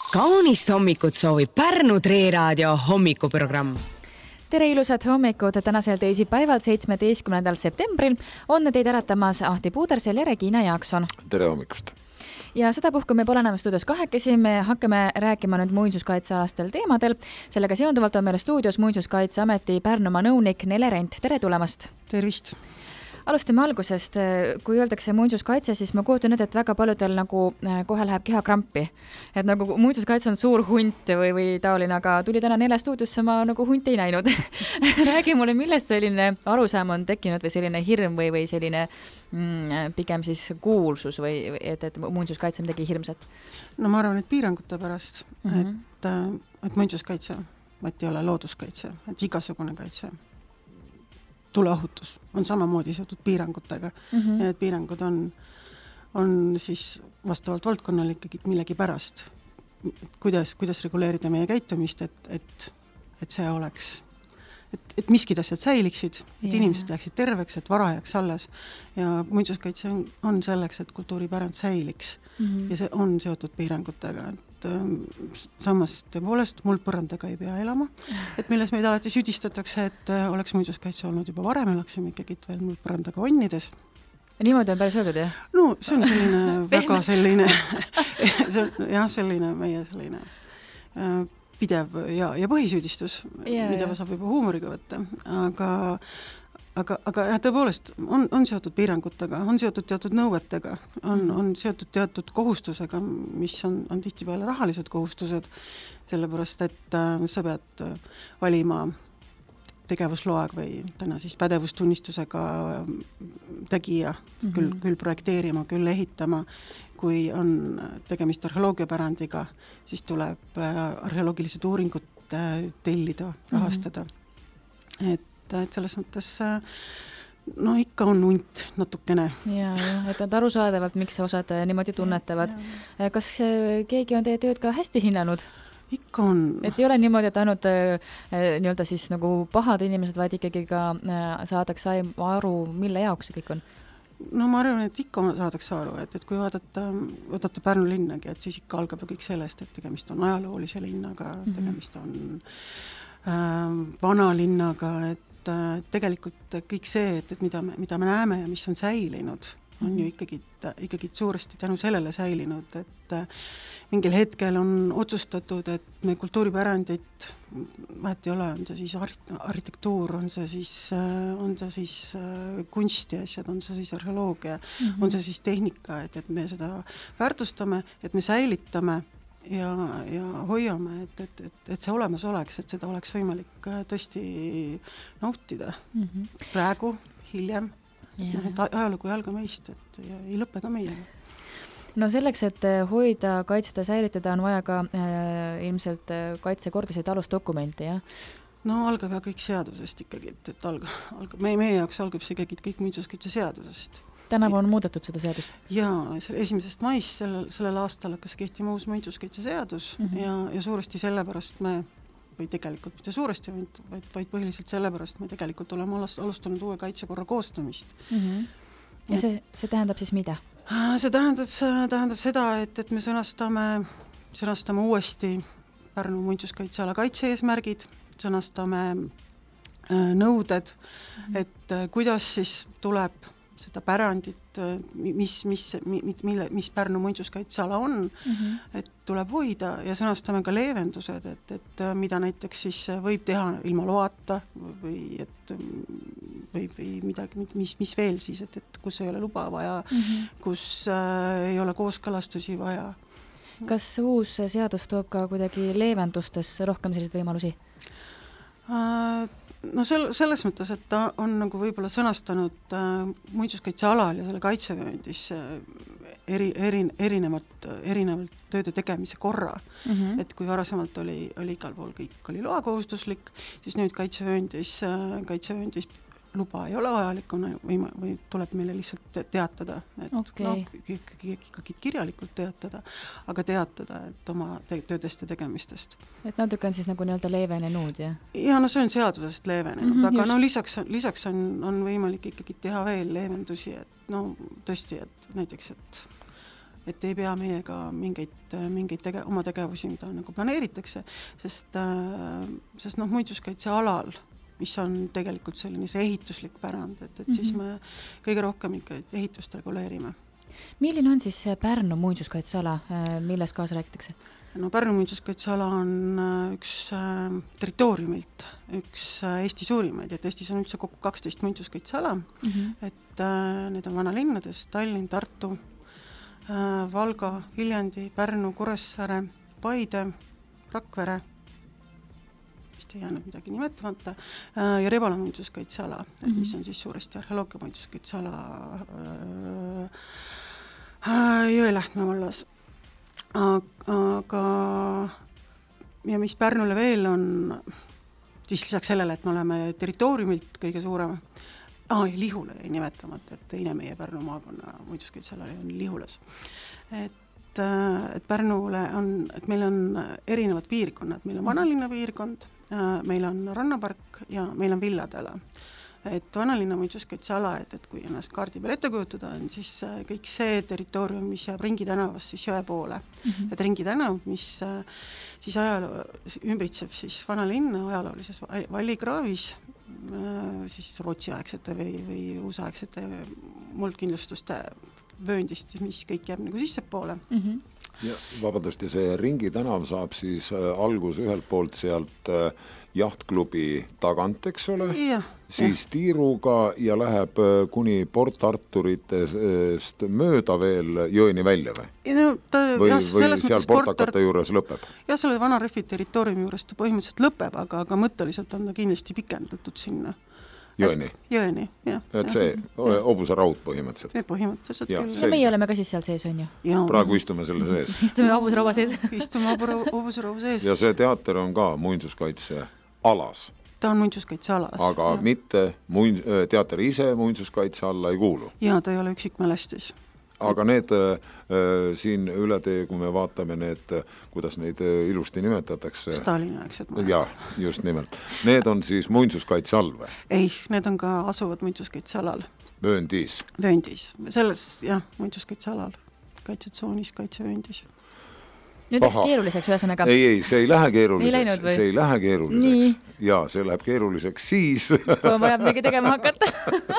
Kaunist hommikut soovib Pärnu Treeraadio hommikuprogramm. Tere ilusat hommikut tänasel teisipäeval 17. septembril on teid äratamas Ahti Puudersel ja Regina Jaakson. Tere hommikust! Ja sedapuhku me pole enam stuudios kahekesi, me hakkame rääkima nüüd muinsuskaitseaastal teemadel. Sellega seonduvalt on meil stuudios Muinsuskaitseameti Pärnumaa nõunik Nele Rent. Tere tulemast! Tervist! Alustame algusest. Kui öeldakse muinsuskaitse, siis ma kujutan nüüd, et väga paljudel nagu kohe läheb keha krampi. Et nagu muinsuskaitse on suur hunt või taoline, aga tuli täna Nele stuudiosse, ma nagu hunt ei näinud. Räägi mulle, millest selline arusaam on tekkinud või selline hirm või selline pigem siis kuulsus või et muinsuskaitse on midagi hirmsat? No ma arvan, et piirangute pärast, et muinsuskaitse, et ei ole looduskaitse, et igasugune kaitse. Tuleohutus on samamoodi seotud piirangutega ja need piirangud on siis vastavalt valdkonnale ikkagi millegi pärast, kuidas reguleerida meie käitumist, et see oleks, et miskid asjad säiliksid, et inimesed jääksid terveks, et vara jääks alles ja muinsuskaitse on selleks, et kultuuripärand säiliks ja see on seotud piirangutega, samas tõepoolest muldpõrandaga ei pea elama, et milles meid alati süüdistatakse, et oleks muinsuskaitse olnud juba varem, elaksime ikkagi veel muldpõrandaga onnides. Niimoodi on päris öeldud, jah? No see on selline väga selline selline meie selline pidev ja põhisüüdistus, mida saab juba huumoriga võtta, aga jah, tõepoolest on seotud piirangutega, on seotud teatud nõuetega, on seotud teatud kohustusega, mis on tihtipeale rahalised kohustused, sellepärast, et sa pead valima tegevusloag või täna siis pädevustunnistusega tegija, küll projekteerima, küll ehitama. Kui on tegemist arheoloogiapärandiga, siis tuleb arheoloogilised uuringud tellida, rahastada. Et selles mõttes ikka on hunt natukene. Ja, et nad arusaadavalt, miks osad niimoodi tunnetavad. Kas keegi on teie tööd ka hästi hinnanud? Ikka on. Et ei ole niimoodi, et ainult nii-öelda siis nagu pahad inimesed, vaid ikkagi ka saadakse aru, mille jaoks see kõik on? No ma arvan, et ikka saadakse aru, et kui vaadata Pärnu linnagi, et siis ikka algab ju kõik sellest, et tegemist on ajaloolise linnaga, tegemist on vana linnaga, et tegelikult kõik see, et mida me näeme ja mis on säilinud, on ju ikkagi suuresti tänu sellele säilinud, et mingil hetkel on otsustatud, et me kultuuripärandit, vahet ei ole, on see siis arhitektuur, on see siis kunsti asjad, on see siis arheoloogia, on see siis tehnika, et me seda väärtustame, et me säilitame ja hoiame, et see olemas oleks, et seda oleks võimalik tõesti nautida. Praegu, hiljem, et ajalugu ei alga meist, et ei lõpe ka meiega. No selleks, et hoida, kaitseda, säilitada on vaja ka ilmselt kaitsekordasid alusdokumente, jah? No algab ja kõik seadusest ikkagi, et algab. Meie jaoks algab see kõik muinsuskaitse seadusest. Tänavu on muudetud seda seadust? Jaa, 1. maist sellel aastal hakkas kehtima uus muinsuskaitse seadus ja suuresti sellepärast või tegelikult mitte suuresti, vaid põhiliselt sellepärast me tegelikult oleme alustanud uue kaitsekorra koostamist. Ja see tähendab siis mida? See tähendab seda, et me sõnastame uuesti Pärnu muinsuskaitseala kaitse-eesmärgid, sõnastame nõuded, et kuidas siis tuleb seda pärandit, mis Pärnu muinsuskaitseala on, et tuleb hoida ja sõnastame ka leevendused, et mida näiteks siis võib teha ilma loata või midagi, mis veel siis, et kus ei ole luba vaja, kus ei ole kooskõlastusi vaja. Kas uus seadus toob ka kuidagi leevendustes rohkem selliseid võimalusi? No selles mõttes, et ta on nagu võib-olla sõnastanud muinsuskaitsealal ja selle kaitsevööndis erinevalt tööde tegemise korra. Et kui varasemalt oli igal pool kõik oli loakohustuslik, siis nüüd kaitsevööndis luba ei ole vajalik või tuleb meile lihtsalt teatada, et ikkagi kirjalikult teatada, aga teatada, et oma töödest ja tegemistest. Et natuke on siis nagu nii-öelda leevenenud, jah? Ja no see on seadusest leevenenud, aga lisaks on võimalik ikkagi teha veel leevendusi, et tõesti, et näiteks, et et ei pea meiega mingeid oma tegevusi, mida nagu planeeritakse, sest muinsuskaitsealal, mis on tegelikult selline see ehituslik pärand, et siis me kõige rohkem ikka ehitust reguleerime. Milline on siis Pärnu muinsuskaitseala, milles kaasa räägitakse? No Pärnu muinsuskaitseala on üks territooriumilt, üks Eesti suurimaid, et Eestis on üldse kokku 12 muinsuskaitseala, et need on vanalinnades Tallinn, Tartu, Valga, Viljandi, Pärnu, Kuressaare, Paide, Rakvere, vist ei jäänud midagi nimetamata, ja Rebala muinsuskaitseala, mis on siis suuresti arheoloogia muinsuskaitseala Jõelähtme vallas. Aga ja mis Pärnule veel on, siis lisaks sellele, et me oleme territooriumilt kõige suurem, ja Lihula jäi nimetamata, et teine meie Pärnu maakonna muinsuskaitseala on Lihulas. Et Pärnule on, et meil on erinevad piirkonnad, meil on vanalinna piirkond, meil on rannapark ja meil on villadala. Et vanalinna muinsuskaitseala, et kui ennast kaardi peal ette kujutada, on siis kõik see territoorium, mis jääb Ringi tänavast siis jõe poole. Et Ringi tänav, mis siis ümbritseb siis vanalinna ajaloolises vallikraavis, siis rootsiaegsete või uusaegsete muldkindlustuste vööndist, mis kõik jääb nagu sisse poole. Ja, vabandust, ja see Ringi tänav saab siis algus ühelt poolt sealt jahtklubi tagant, eks ole, siis tiiruga ja läheb kuni Port Arturitest mööda veel jõeni välja või? Või seal Portakate juures lõpeb? Jah, selle vana refi territooriumi juures ta põhimõtteliselt lõpeb, aga mõtteliselt on ta kindlasti pikendatud sinna. Jõeni? Jõeni, jah. Et see Hobuse raud põhimõtteliselt? Põhimõtteliselt küll. Ja meie oleme ka siis seal sees, on ju? Praegu istume selle sees. Istume Hobuse rauba sees. Istume Hobuse rauba sees. Ja see teater on ka muinsuskaitse alas. Ta on muinsuskaitse alas. Aga mitte teater ise muinsuskaitse alla ei kuulu? Jaa, ta ei ole üksikmälestis. Aga need siin üle tee, kui me vaatame need, kuidas neid ilusti nimetatakse. Stalini aegsed. Jaa, just nimelt. Need on siis muinsuskaitse all või? Ei, need on ka asuvad muinsuskaitse alal. Vööndis? Vööndis. Selles, jah, muinsuskaitse alal. Kaitsetsoonis, kaitsevööndis. Nüüd läks keeruliseks ühesõnaga. Ei, see ei lähe keeruliseks. See ei lähe keeruliseks. Jaa, see läheb keeruliseks siis. Kui on vaja midagi tegema hakata.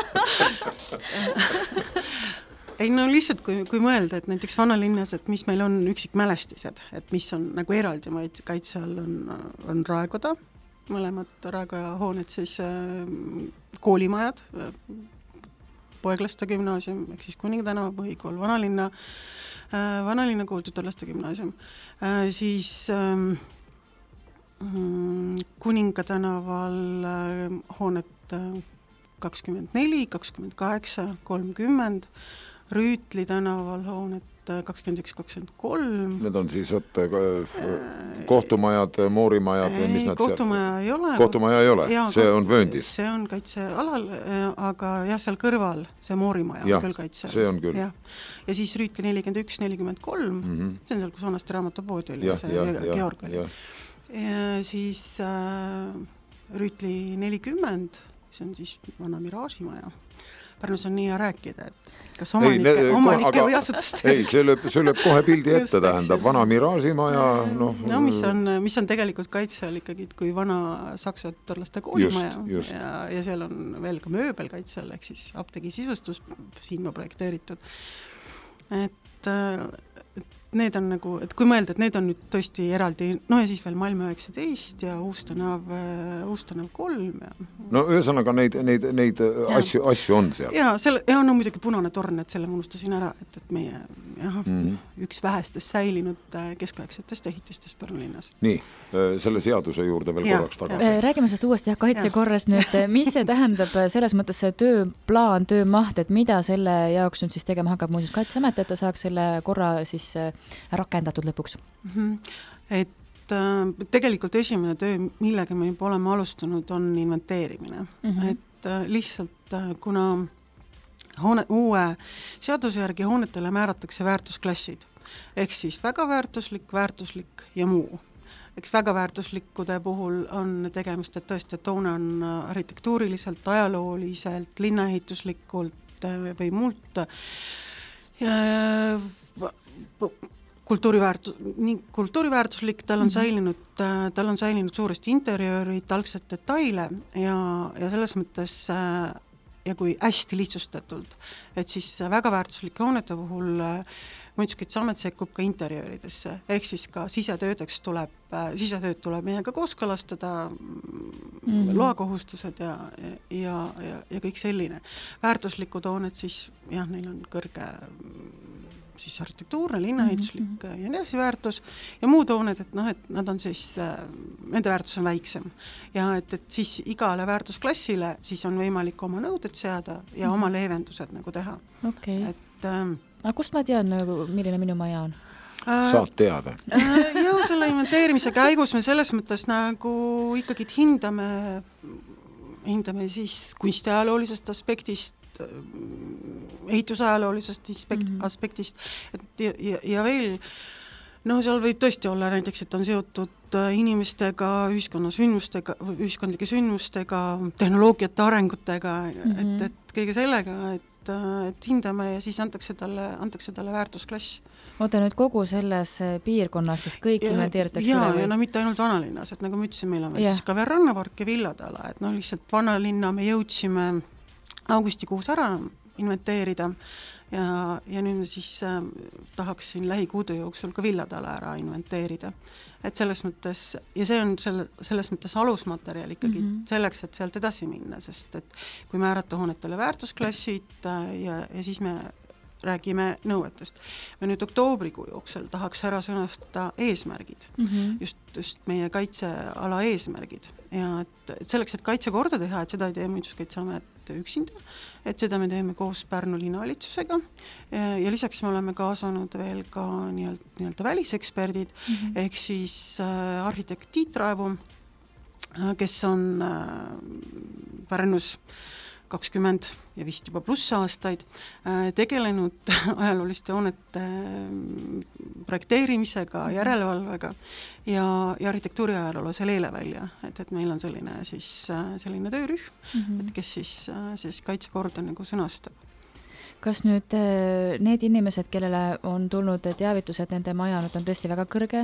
Ei, no lihtsalt kui mõelda, et näiteks vanalinnas, et mis meil on üksikmälestised, et mis on nagu eraldi kaitse all on Raekoda, mõlemad Raekoja hooned, siis koolimajad, Poeglaste gümnaasium, ehk siis Kuninga tänava põhikool, vanalinna kool, Tütarlaste gümnaasium, siis Kuninga tänaval hooned 24, 28, 30, Rüütli tänaval hoonet 21, 23. Need on siis kohtumajad, moorimajad või mis nad kohtumaja ei ole. Kohtumaja ei ole, see on vööndis. See on kaitsealal, aga jah, seal kõrval see moorimaja on küll kaitse. See on küll. Ja siis Rüütli 41, 43, see on seal, kus Honasti raamatupood oli ja see Georg oli. Ja siis Rüütli 40, see on siis vana Miraažimaja. Pärnus on nii ja rääkida, et kas omanike või asutuste. Ei, see lööb kohe pildi ette, tähendab vana Miraažimaja. Mis on tegelikult kaitse all ikkagi, kui vana saksa tütarlaste koolimaja ja seal on veel ka mööbel kaitse all, ehk siis apteegi sisustus siin projekteeritud. Et need on nagu, et kui mõelda, et need on nüüd tõesti eraldi, no ja siis veel Malmö 19 ja Uustanev 3. No ühesõnaga neid asju on seal. Ja on muidugi punane torn, et selle unustasin ära, et meie üks vähestest säilinud keskaegsetest ehitistest Pärnu linnas. Nii, selle seaduse juurde veel korraks tagasi. Räägime sellest uuesti kaitse korras nüüd, mis see tähendab selles mõttes see tööplaan, töömaht, et mida selle jaoks nüüd siis tegema hakkab Muinsuskaitseamet, et ta saaks selle korra siis rakendatud lõpuks? Et tegelikult esimene töö, millega me juba oleme alustanud, on inventeerimine. Et lihtsalt kuna uue seaduse järgi hoonetele määratakse väärtusklassid, ehk siis väga väärtuslik ja muu. Eks väga väärtuslikkude puhul on tegemist, et tõesti, et hoone on arhitektuuriliselt, ajalooliselt, linnaehituslikult või muult kultuuriväärtuslik, tal on säilinud suuresti interjöörid, algsed detaile ja selles mõttes ja kui hästi lihtsustatult, et siis väga väärtuslike hoonete puhul Muinsuskaitseamet sekkub ka interjööridesse, ehk siis ka sisetööd tuleb meiega kooskõlastada, loakohustused ja kõik selline. Väärtuslikud hooned siis, jah, neil on kõrge siis arhitektuurne, linnaehituslik ja nii edasi väärtus ja muud hooned, et nad on siis, nende väärtus on väiksem ja et siis igale väärtusklassile siis on võimalik oma nõuded seada ja oma leevendused nagu teha. Okay. Aga kust ma tean, milline minu maja on? Saad teada? Joo, selle inventeerimise käigus me selles mõttes nagu ikkagi hindame siis kunstiajaloolisest aspektist, ehitusajaloolisest aspektist ja veel, seal võib tõesti olla näiteks, et on seotud inimestega, ühiskondlike sündmustega, tehnoloogiate arengutega, et kõige sellega, et hindame ja siis antakse talle väärtusklass. Oota nüüd kogu selles piirkonnas siis kõik inventeeritakse üle? Ja mitte ainult vanalinnas, et nagu ma ütlesin, meil on veel siis ka veel rannapark ja villatala, et lihtsalt vanalinna me jõudsime augustikuus ära inventeerida ja nüüd siis tahaksin lähikuude jooksul ka villatala ära inventeerida. Et selles mõttes, ja see on selles mõttes alusmaterjal ikkagi selleks, et sealt edasi minna, sest et kui määrata hoonetele väärtusklassid ja siis me räägime nõuetest. Me nüüd oktoobrikuu jooksul tahaks ära sõnastada eesmärgid, just meie kaitseala eesmärgid ja et selleks, et kaitse korda teha, et seda ei tee Muinsuskaitseamet üksinda, et seda me teeme koos Pärnu linnavalitsusega ja lisaks me oleme kaasanud veel ka nii-öelda väliseksperdid ehk siis arhitekt Tiit Raevu, kes on Pärnus 20 ja vist juba pluss aastaid tegelenud ajalooliste hoonete projekteerimisega, järelevalvega ja arhitektuuri ajaloolase leelevälja, et meil on selline töörühm, et kes siis kaitsekorda nagu sõnastab. Kas nüüd need inimesed, kellele on tulnud teavitus, et nende maja on tõesti väga kõrge,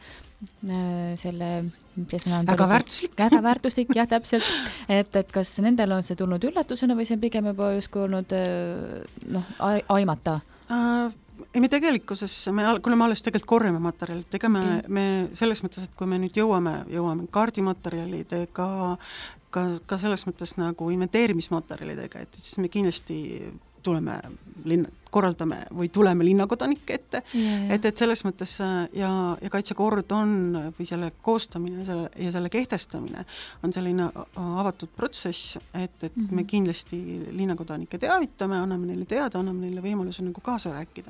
väga väärtuslik. Väga väärtuslik, jah, täpselt. Et kas nendel on see tulnud üllatusena või see on pigem juba justkui olnud aimata? Ei, me tegelikkuses, kuna me alles tegelikult korjame materjalid, ega me selles mõttes, et kui me nüüd jõuame kaardimaterjalidega, ka selles mõttes nagu inventeerimismaterjalidega, et siis me kindlasti korraldame või tuleme linnakodanike ette, et selles mõttes ja kaitsekord on või selle koostamine ja selle kehtestamine on selline avatud protsess, et me kindlasti linnakodanikke teavitame, anname neile teada, anname neile võimaluse nagu kaasa rääkida.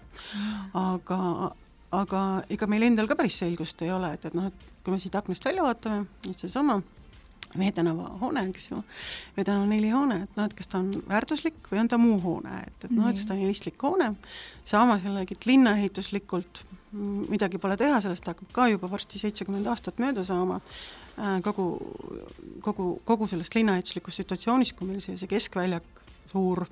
Aga ega meil endal ka päris selgust ei ole, et kui me siit aknast välja vaatame, et see sama Veetänava hoone, eks ju, Veetänava 4 hoone, et kas ta on väärtuslik või on ta muu hoone, et see on ilistlik hoone, sama sellegi linnaehituslikult midagi pole teha, sellest hakkab ka juba varsti 70 aastat mööda saama kogu sellest linnaehituslikust situatsioonist, kui meil see keskväljak, suur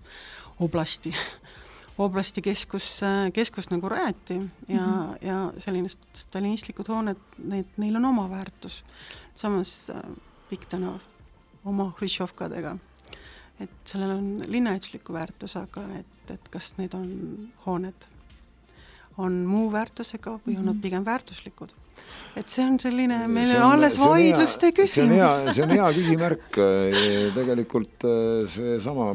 oblasti keskus nagu rajati ja selline stalinistlikud hooned, neil on oma väärtus. Samas Pikk tänav oma Hruštšovkadega. Et sellel on linnaehitusliku väärtus, aga et kas need on hooned on muu väärtusega või on nad pigem väärtuslikud. Et see on selline meile alles vaidluste küsimus. See on hea küsimärk. Tegelikult see sama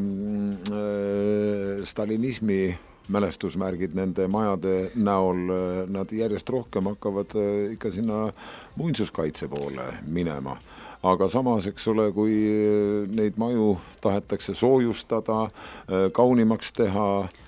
stalinismi mälestusmärgid nende majade näol, nad järjest rohkem hakkavad ikka sinna muinsuskaitse poole minema. Aga samas, eks ole, kui neid maju tahetakse soojustada, kaunimaks teha,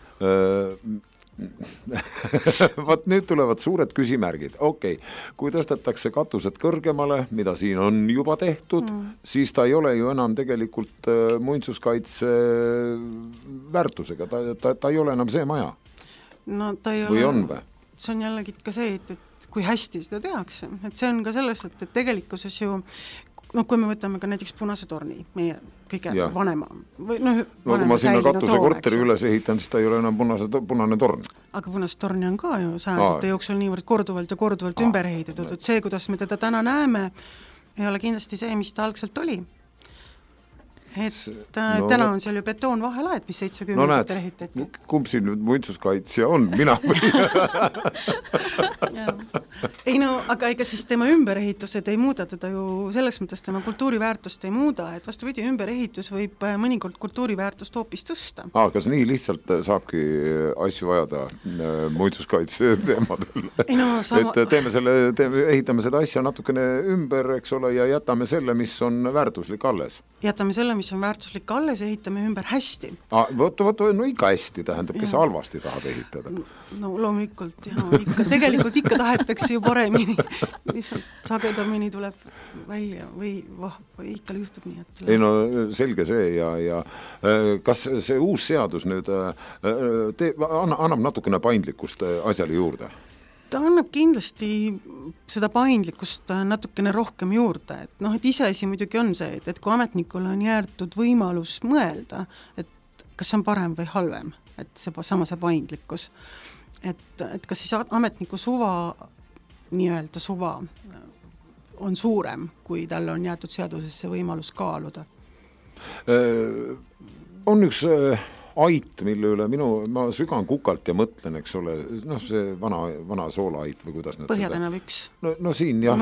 Vaat nüüd tulevad suured küsimärgid. Okei, kui tõstetakse katused kõrgemale, mida siin on juba tehtud, siis ta ei ole ju enam tegelikult muinsuskaitse väärtusega. Ta ei ole enam see maja. No ta ei või ole. On või? See on jällegi ka see, et kui hästi seda tehakse. Et see on ka selles, et tegelikkuses ju, no kui me võtame ka näiteks Punase torni, meie kõige vanema või noh, no kui ma sinna katuse korteri üles ehitan, siis ta ei ole enam punane torn. Aga punast torni on ka ju sajandite jooksul niivõrd korduvalt ümber ehitatud, et see, kuidas me teda täna näeme, ei ole kindlasti see, mis ta algselt oli. Täna on seal ju betoonvahelaed, mis 70 ehitati. Kumb siin nüüd muinsuskaitsja on? Mina või? Ei no, aga ega siis tema ümberehitused ei muuda teda ju selles mõttes tema kultuuriväärtust ei muuda, et vastupidi, ümberehitus võib mõnikord kultuuriväärtust hoopis tõsta. Kas nii lihtsalt saabki asju ajada muinsuskaitse teemadel? Et ehitame seda asja natukene ümber, eks ole, ja jätame selle, mis on väärtuslik alles. Jätame selle, mis on väärtuslik alles, ehitame ümber hästi. No ikka hästi tähendab, kes halvasti tahab ehitada. No loomulikult, tegelikult ikka tahetakse ju paremini, lihtsalt sagedamini tuleb välja või ikka juhtub nii, et... Ei no selge see ja kas see uus seadus nüüd annab natukene paindlikkust asjale juurde? Ta annab kindlasti seda paindlikkust natukene rohkem juurde, et iseasi muidugi on see, et kui ametnikul on jäetud võimalus mõelda, et kas on parem või halvem, et see paindlikkus, et kas siis ametniku nii-öelda suva on suurem, kui tal on jäetud seadusesse võimalus kaaluda. On üks... ait, mille üle ma sügan kukalt ja mõtlen, eks ole, see vana soolaait või kuidas nad Põhjatänav 1. No siin jah,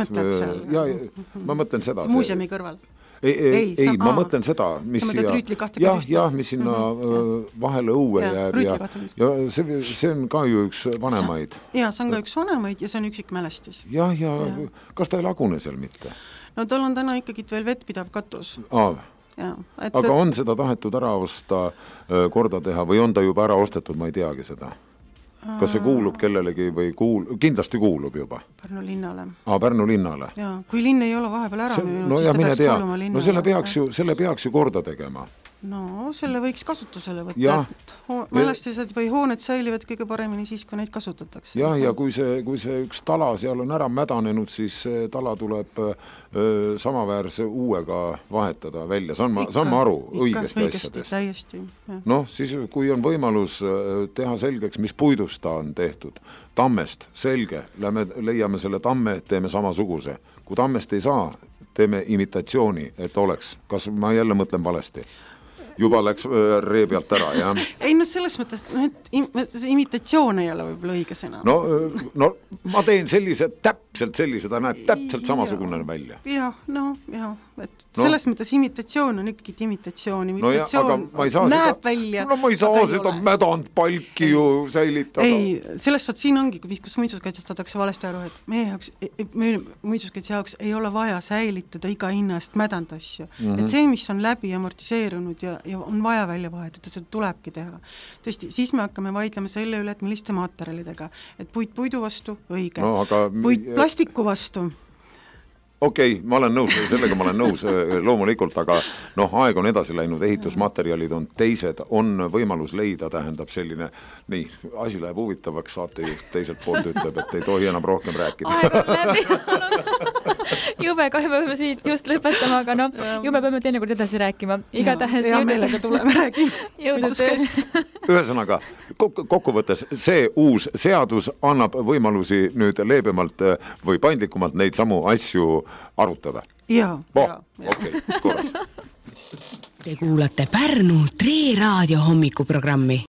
ma mõtlen seda. Muuseumi kõrval. Ei, ma mõtlen seda, mis mis sinna vahele õue jääb ja see on ka ju üks vanemaid. Ja, see on ka üks vanemaid ja see on üksik mälestis. Ja kas ta ei lagune seal mitte? No tal on täna ikkagi veel vettpidav katus. Aga on seda tahetud ära osta, korda teha või on ta juba ära ostetud, ma ei teagi seda. Kas see kuulub kellelegi või kindlasti kuulub juba? Pärnu linnale. Pärnu linnale. Ja, kui linn ei ole vahepeal ära müünud, siis ta peaks kuuluma linnale. No selle peaks ju korda tegema. No selle võiks kasutusele võtta. Mälestised või hooned säilivad kõige paremini siis, kui neid kasutatakse. Ja kui see üks tala seal on ära mädanenud, siis tala tuleb samaväärse uuega vahetada välja. Saan ma aru õigesti asjadest? Täiesti. Siis kui on võimalus teha selgeks, mis puidust ta on tehtud, tammest, selge, leiame selle tamme, teeme samasuguse. Kui tammest ei saa, teeme imitatsiooni, et oleks. Kas ma jälle mõtlen valesti? Juba läks ree pealt ära, jah? Ei, selles mõttes, et imitatsioon ei ole võib-olla õige sõna. No ma teen täpselt sellise, ta näeb täpselt samasugune välja. Et selles mõttes imitatsioon on ikkagi imitatsioon. Imitatsioon näeb välja. No ma ei saa seda mädant palki ju säilitada. Ei, sellest siin ongi, kus muinsuskaitsest saadakse valesti aru, et meie muinsuskaitse jaoks ei ole vaja säilitada iga hinnast mädant asju. Et see, mis on läbi amortiseerunud ja on vaja välja vahetada, seda tulebki teha. Tõesti, siis me hakkame vaidlema selle üle, et milliste materjalidega. Et puidu vastu, õige. Puit plastiku vastu. Okei, sellega ma olen nõus loomulikult, aga aeg on edasi läinud, ehitusmaterjalid on teised, on võimalus leida, tähendab selline, asi läheb huvitavaks, saatejuht teiselt poolt ütleb, et ei tohi enam rohkem rääkida. Aeg on läbi. Jube, kahju peame siit just lõpetama, aga jube peame teinekord edasi rääkima. Igatahes ja meelega tuleme räägima. Ühesõnaga, kokkuvõttes see uus seadus annab võimalusi nüüd leebemalt või paindlikumalt neid samu asju arutada. Okei, korras. Te kuulate Pärnu Tre Raadio hommikuprogrammi.